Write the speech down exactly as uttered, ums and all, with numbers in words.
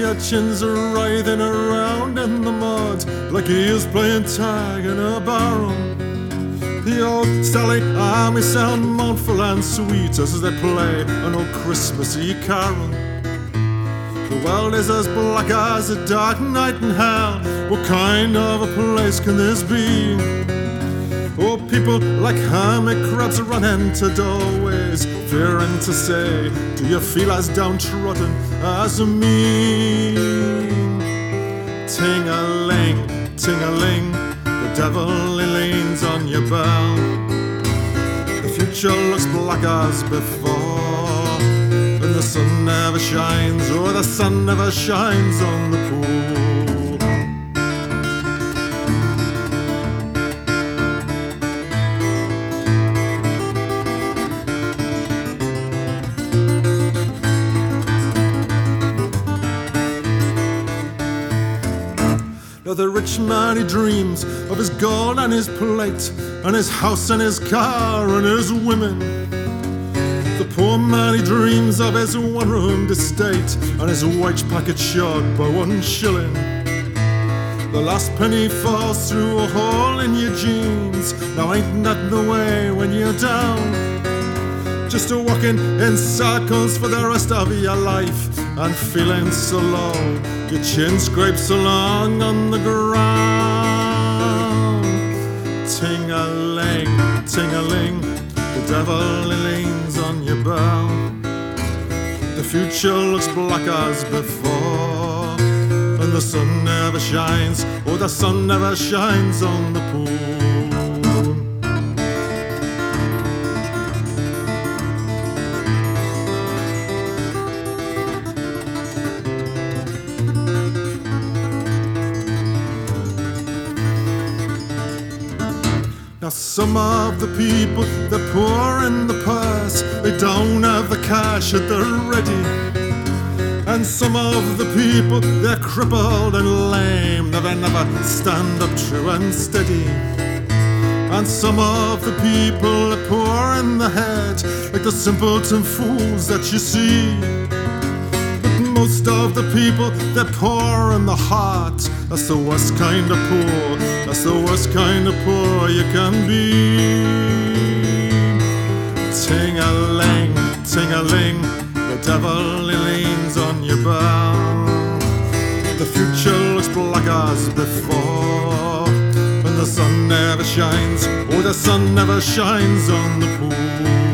urchins are writhing around in the mud like he is playing tag in a barrel. The old Sally Army sound mournful and sweet as they play an old Christmassy carol. The world is as black as a dark night in hell. What kind of a place can this be? Oh, people like hermit crabs run into doorways, fearing to say, do you feel as downtrodden as me? Ting-a-ling, ting-a-ling, the devil he leans on your bell. The future looks black as before, and the sun never shines, oh, the sun never shines on the pool. Now the rich man, he dreams of his gold and his plate, and his house and his car and his women. The poor man, he dreams of his one-roomed estate and his wage packet short by one shilling. The last penny falls through a hole in your jeans. Now ain't that the way when you're down? Just a walking in circles for the rest of your life and feeling so low, your chin scrapes along on the ground. Ting-a-ling, ting-a-ling, the devil he leans on your bow. The future looks black as before, and the sun never shines, oh, the sun never shines on the pool. Now some of the people, they're poor in the purse, they don't have the cash at the ready. And some of the people, they're crippled and lame, that they never stand up true and steady. And some of the people are poor in the head, like the simpleton fools that you see. Most of the people, they're poor in the heart. That's the worst kind of poor, that's the worst kind of poor you can be. Ting-a-ling, ting-a-ling, the devil he leans on your bow. The future looks black as before, and the sun never shines, oh, the sun never shines on the pool.